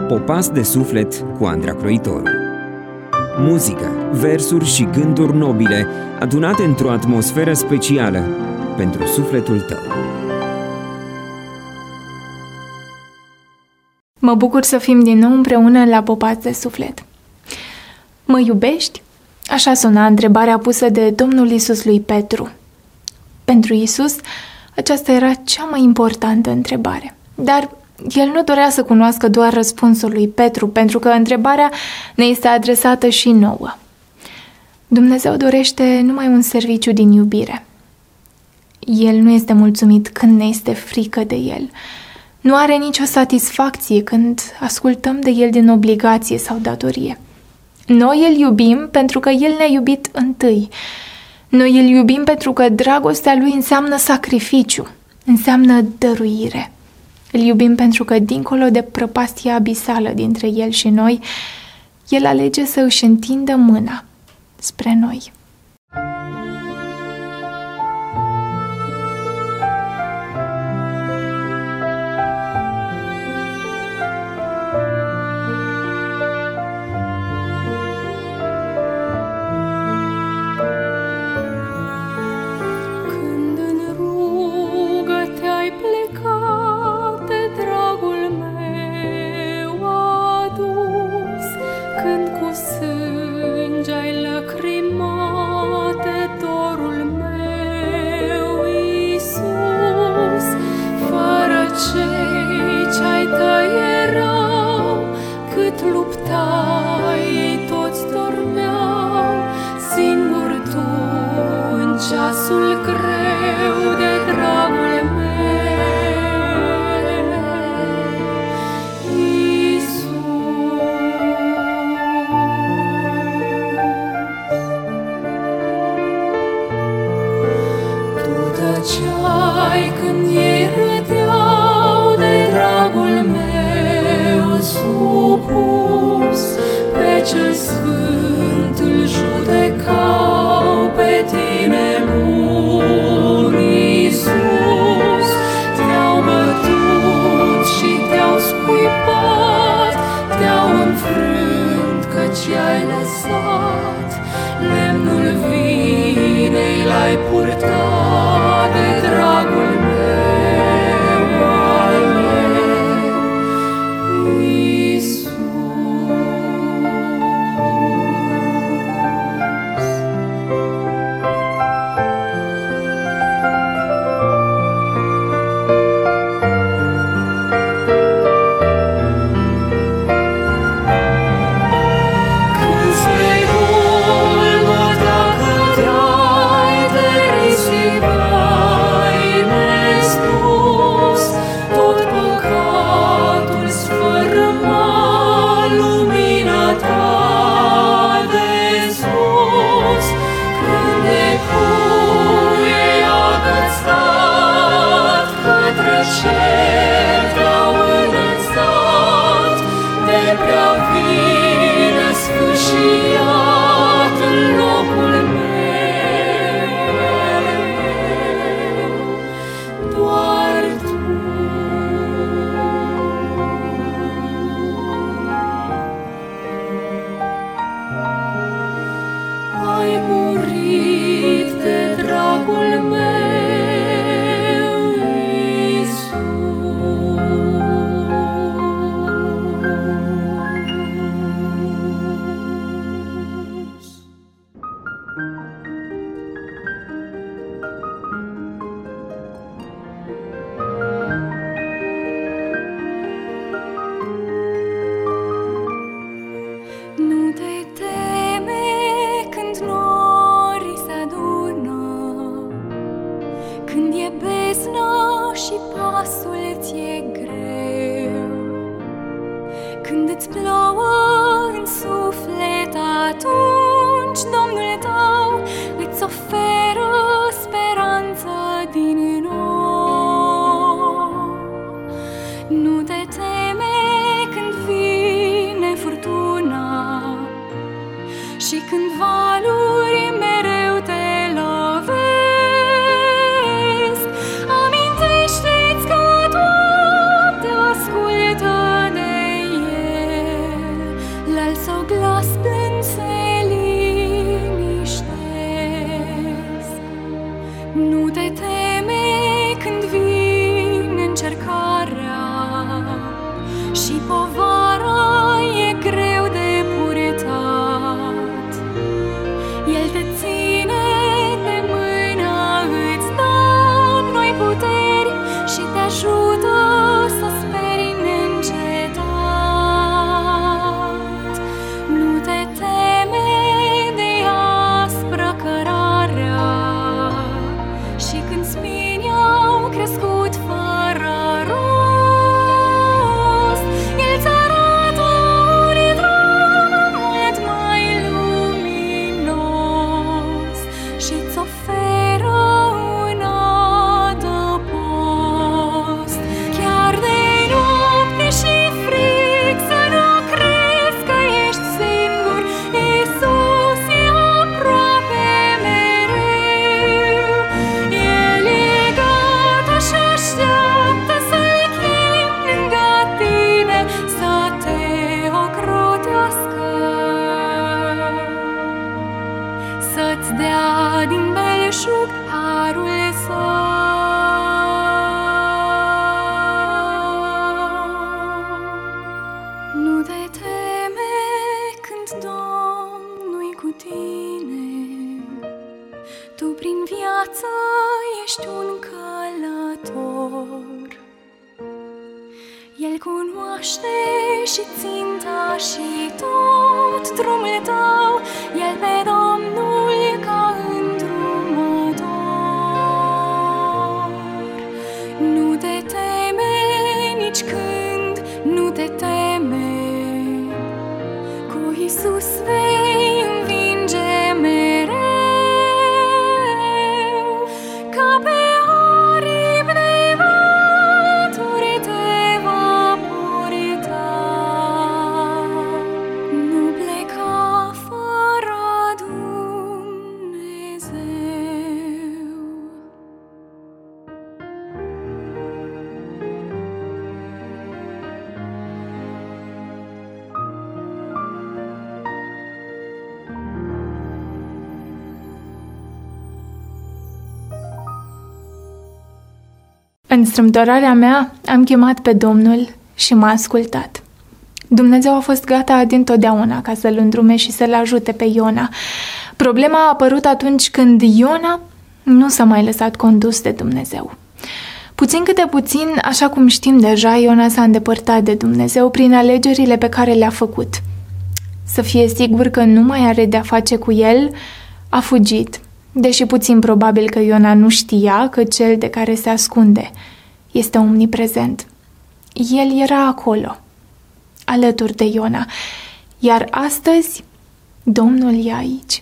Popas de suflet cu Andra Croitoru. Muzică, versuri și gânduri nobile adunate într-o atmosferă specială pentru sufletul tău. Mă bucur să fim din nou împreună la Popas de suflet. Mă iubești? Așa suna întrebarea pusă de Domnul Iisus lui Petru. Pentru Iisus, aceasta era cea mai importantă întrebare. Dar el nu dorea să cunoască doar răspunsul lui Petru, pentru că întrebarea ne este adresată și nouă. Dumnezeu dorește numai un serviciu din iubire. El nu este mulțumit când ne este frică de El. Nu are nicio satisfacție când ascultăm de El din obligație sau datorie. Noi îl iubim pentru că El ne-a iubit întâi. Noi îl iubim pentru că dragostea Lui înseamnă sacrificiu, înseamnă dăruire. Îl iubim pentru că, dincolo de prăpastia abisală dintre El și noi, El alege să își întindă mâna spre noi. Ceasul greu de dragul meu, Iisus. Tu tăceai când ei râdeau de dragul meu supus, pe cel sfânt îl judecau pe tine. Ce-ai lăsat, lemnul vinei l-ai purtat de dragul meu, al meu, Iisus. Ai murit de dragul meu, Iisus. Nu te teme când norii se adună, când e beznă și pasul ți-e greu, când îți plouă în suflet, atunci Domnul tău îți oferă speranță din nou. Nu te teme când vine furtuna și când valuri mereu te lovesc. Amintește-ți că Doamne ascultă de El. și povara e greu de purtat. El te ține de mână, îți dă noi puteri și te ajută să speri neîncetat. Nu te teme de aspră cărarea și când spini au crescut fără rost, El-ți arată un drum mult mai luminos și-ți oferă un adăpost. Chiar de noapte și frig să nu crezi că ești singur, Iisus e aproape mereu. El e gata și așteaptă să-L chemi lângă tine, să te ocrotească, să-ți dea din belșug harul său. Nu te teme când Domnul-i cu tine, tu prin viață ești un călător. El cunoaște și ținta și tot drumul tău, El pe Domnul ca îndrumător. Nu te teme nici când nu te teme, cu Iisus vei învinge mereu. Ca pe aripi de vături te va purta, nu pleca fără Dumnezeu. În strâmtorarea mea am chemat pe Domnul și m-a ascultat. Dumnezeu a fost gata dintotdeauna ca să-l îndrume și să-l ajute pe Iona. Problema a apărut atunci când Iona nu s-a mai lăsat condus de Dumnezeu. Puțin câte puțin, așa cum știm deja, Iona s-a îndepărtat de Dumnezeu prin alegerile pe care le-a făcut. Să fie sigur că nu mai are de-a face cu el, a fugit, deși puțin probabil că Iona nu știa că cel de care se ascunde este omniprezent. El era acolo, alături de Iona, iar astăzi Domnul e aici.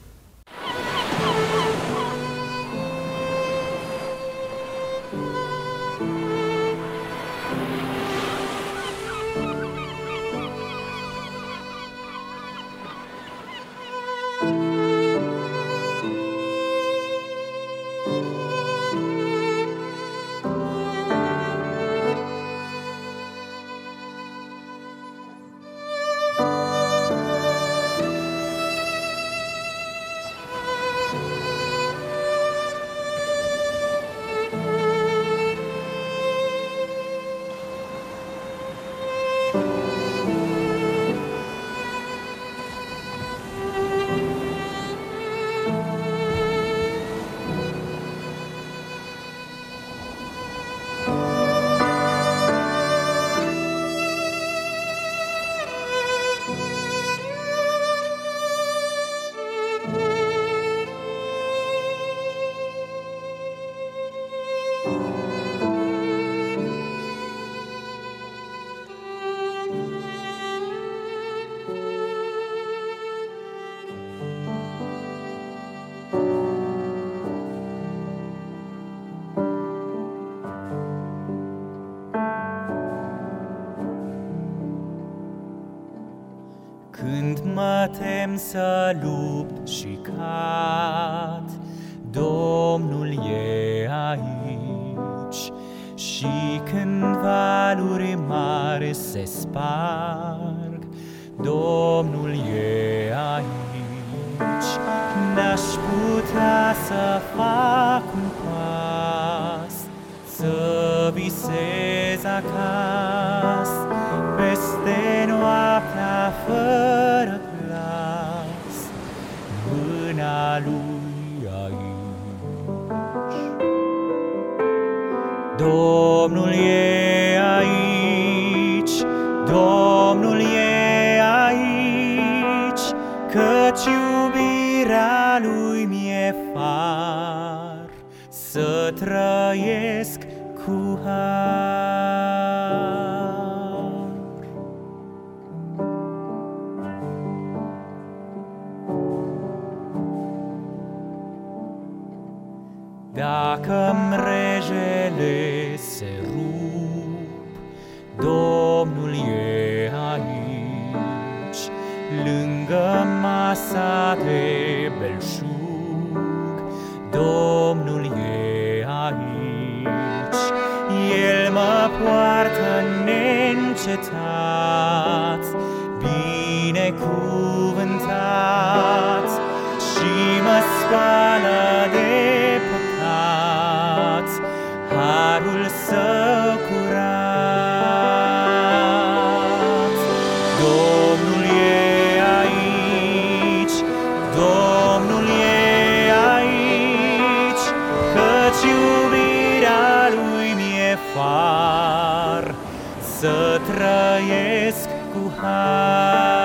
Când mă tem să lupt și cad, Domnul e aici. Și când valuri mari se sparg, Domnul e aici. N-aș putea să fac un pas, să visez acasă pe Lui aici. Domnul e aici, Domnul e aici, căci iubirea Lui mi-e far să trăiesc cu har. Dacă mrejele se rup, Domnul e aici, lângă masa de belșug, Domnul e aici. El mă poartă neîncetat, binecuvântat, și mă spală de păcat, harul său curat. Domnul e aici, Domnul e aici, căci iubirea Lui mi-e far să trăiesc cu har.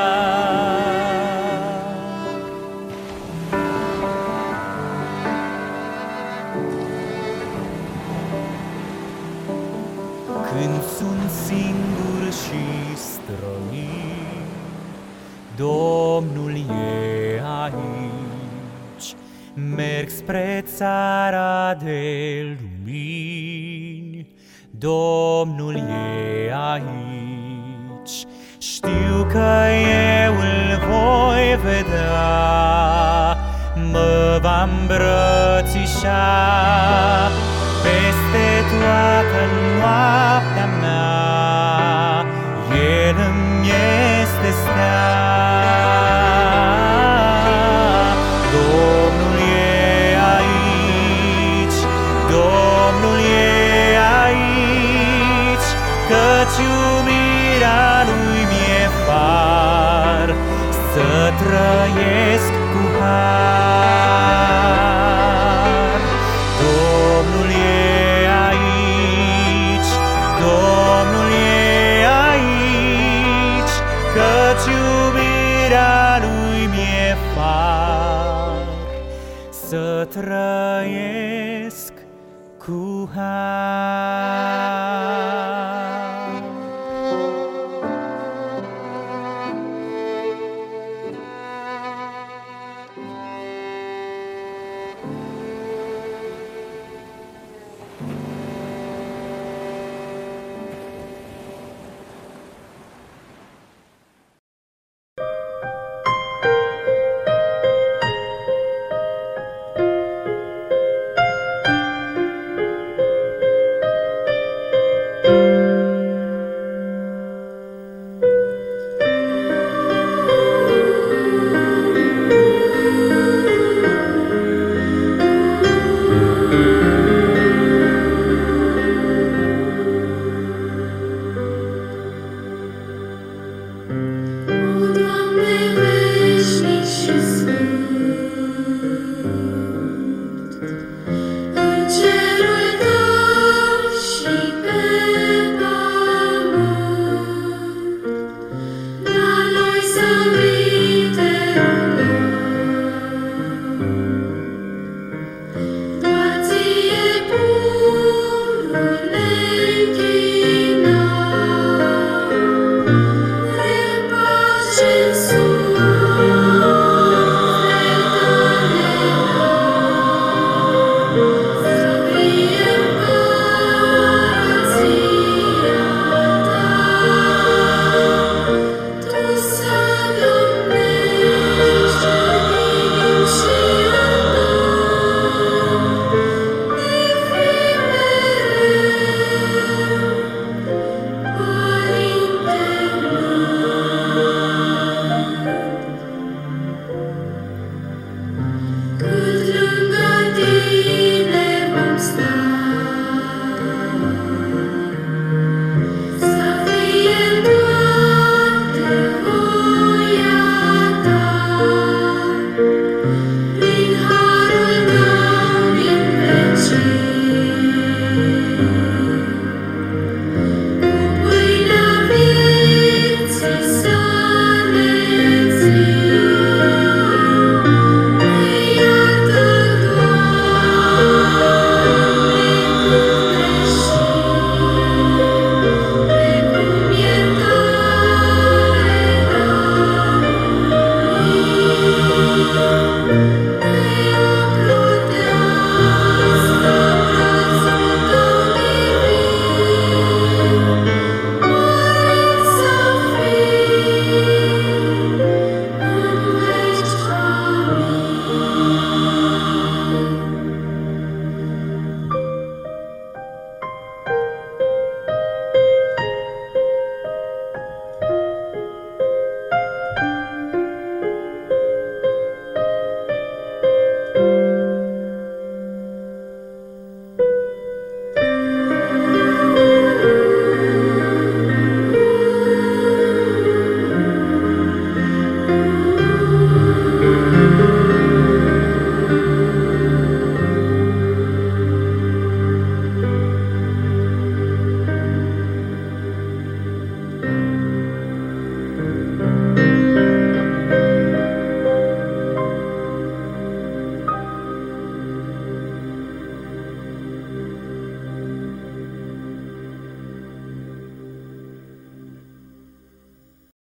Când sunt singur și străin, Domnul e aici. Merg spre țara de lumini, Domnul e aici. Știu că eu îl voi vedea, mă va îmbrățișa peste toată noaptea mea. El îmi este stea. Domnul e aici, Domnul e aici, căci iubirea Lui mi-e far să trăiesc cu har. Domnul e aici, Domnul e aici, căci iubirea Lui mi-e far să trăiesc cu har.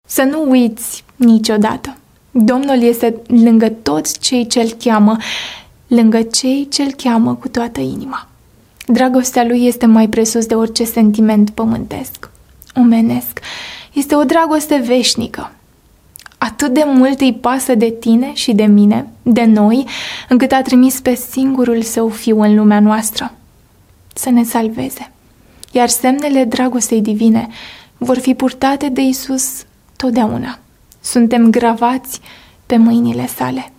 Să nu uiți niciodată. Domnul este lângă toți cei ce-L cheamă, lângă cei ce-L cheamă cu toată inima. Dragostea Lui este mai presus de orice sentiment pământesc, omenesc. Este o dragoste veșnică. Atât de mult îi pasă de tine și de mine, de noi, încât a trimis pe singurul Său Fiu în lumea noastră să ne salveze. Iar semnele dragostei divine vor fi purtate de Iisus totdeauna. Suntem gravați pe mâinile Sale.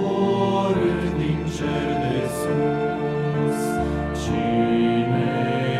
Cine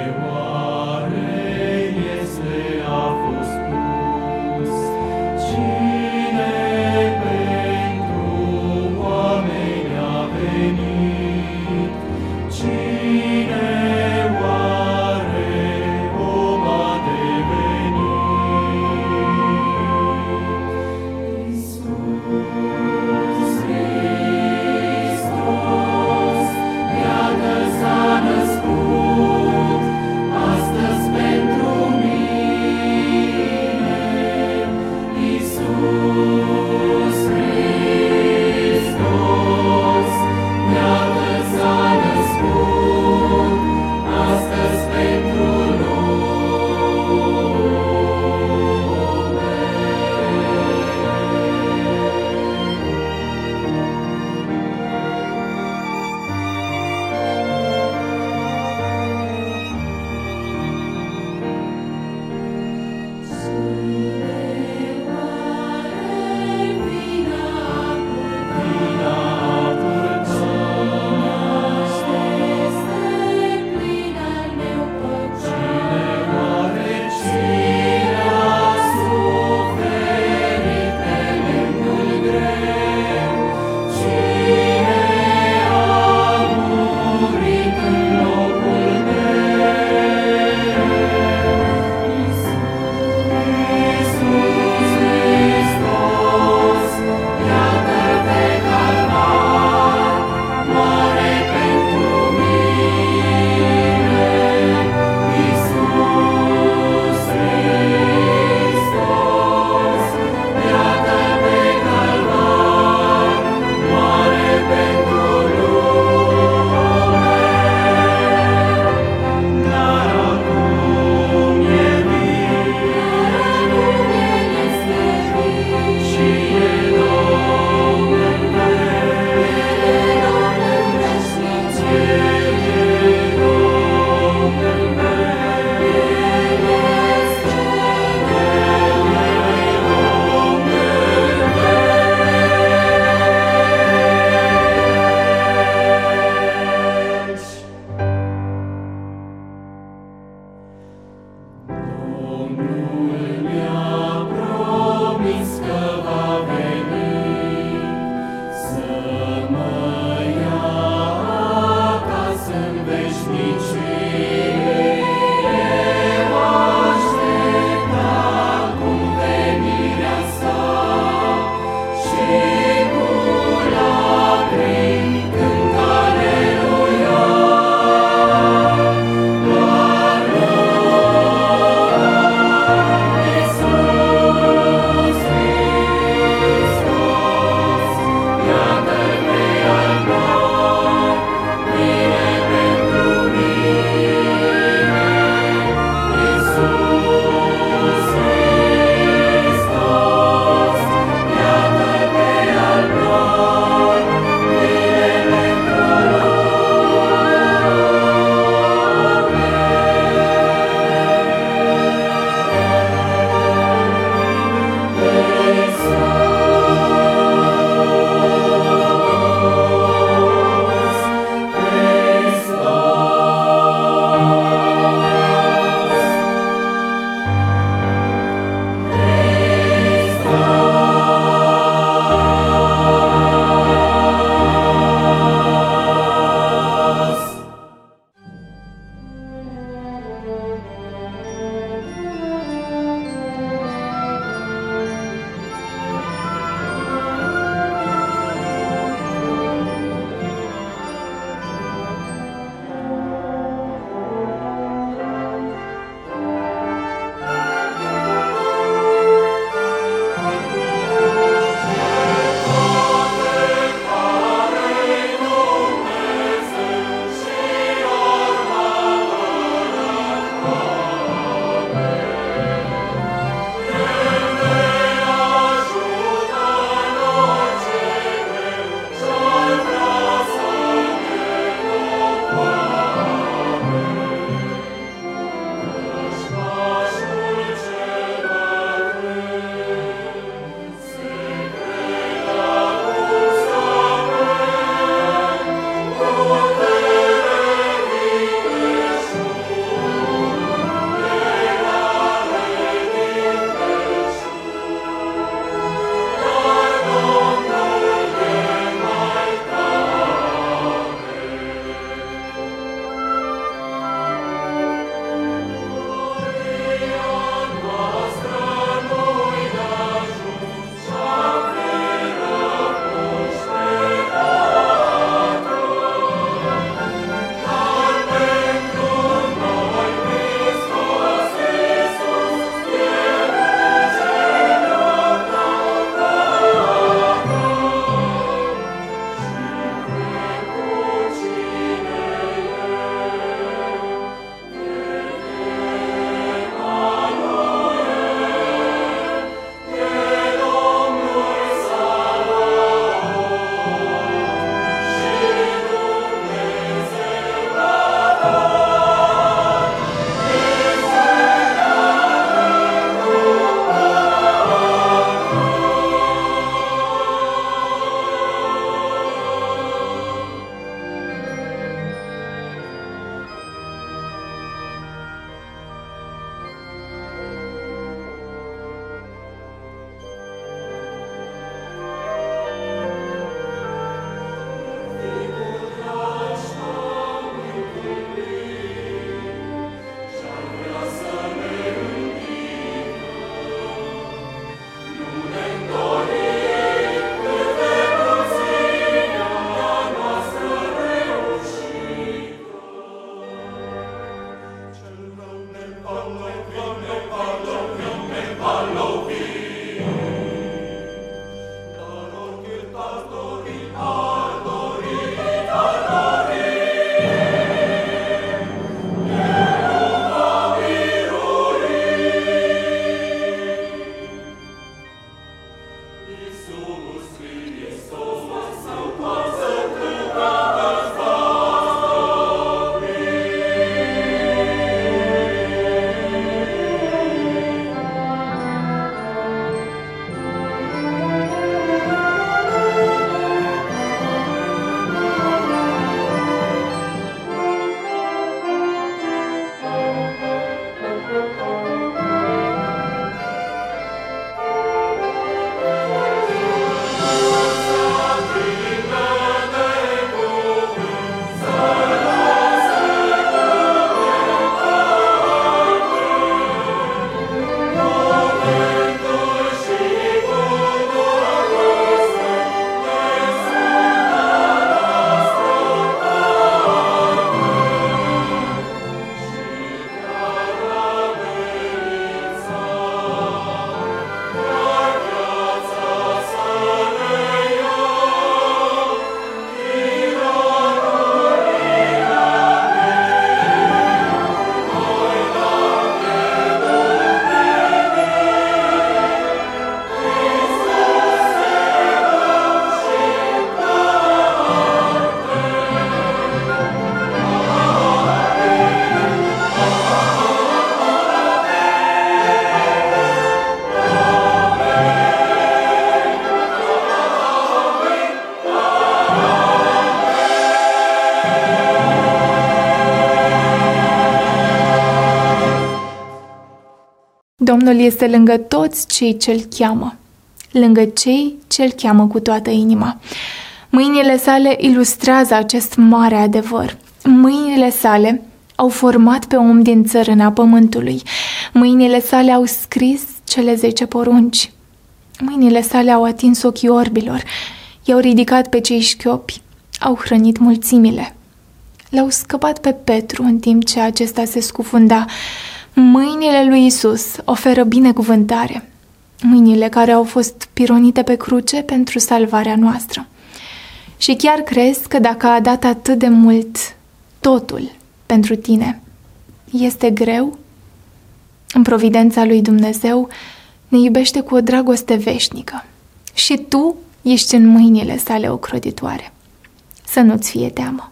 Domnul este lângă toți cei ce-L cheamă, lângă cei ce-L cheamă cu toată inima. Mâinile sale ilustrează acest mare adevăr. Mâinile sale au format pe om din țărâna pământului. Mâinile sale au scris cele 10 porunci. Mâinile sale au atins ochii orbilor, i-au ridicat pe cei șchiopi, au hrănit mulțimile. L-au scăpat pe Petru în timp ce acesta se scufunda. Mâinile lui Isus oferă binecuvântare. Mâinile care au fost pironite pe cruce pentru salvarea noastră. Și chiar crezi că dacă a dat atât de mult, totul, pentru tine, este greu? În providența lui Dumnezeu ne iubește cu o dragoste veșnică și tu ești în mâinile sale ocrotitoare. Să nu-ți fie teamă.